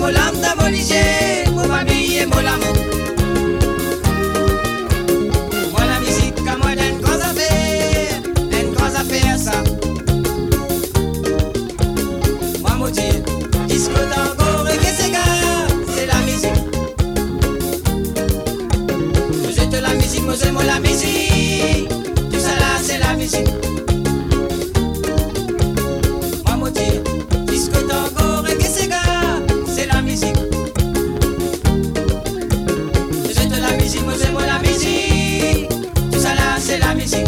mon lambda, mon ligier, mon m'habiller, mon l'amour. Moi la musique, à moi d'une grosse affaire ça. Moi mon Dieu, disco tango, reggae, c'est la musique. Vous êtes la musique, moi j'aime la musique. Tout ça là, c'est la musique. Moi mon Dieu, disco tango, reggae, c'est la musique. Vous êtes la musique, moi j'aime la musique. Tout ça là, c'est la musique.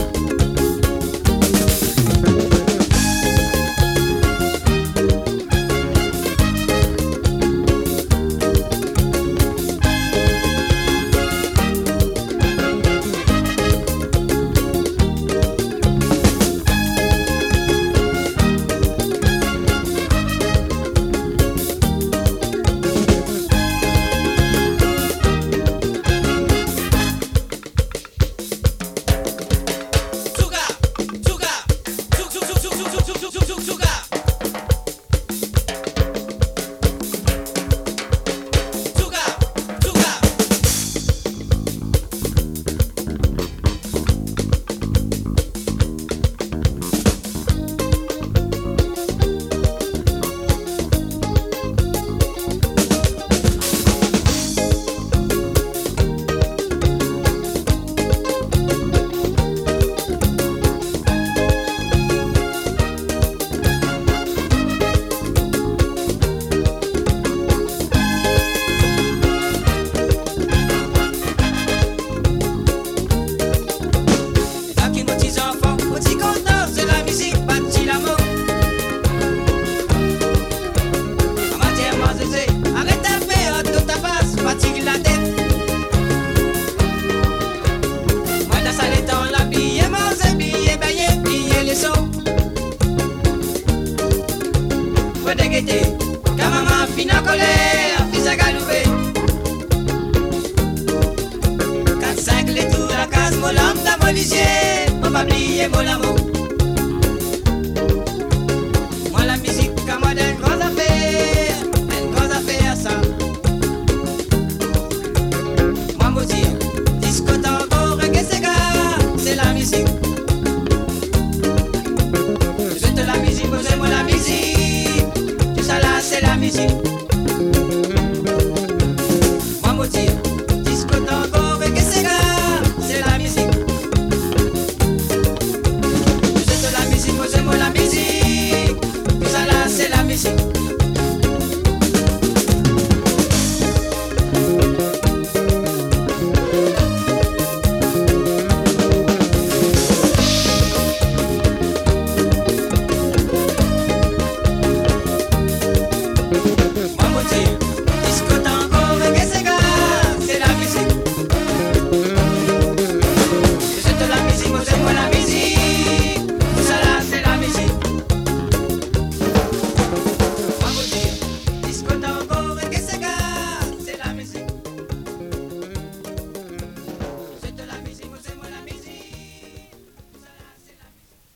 Kamama fina colère, fils à galouver. 4-5 les tours, la case, mon lambda, mon ligier, mon m'habiller, mon amour. Moi la musique, à moi d'une grosse affaire ça. Moi mon Dieu, disco tango, reggae, c'est la musique. Vous êtes la musique, vous aimez la musique. Tout ça là, c'est la musique.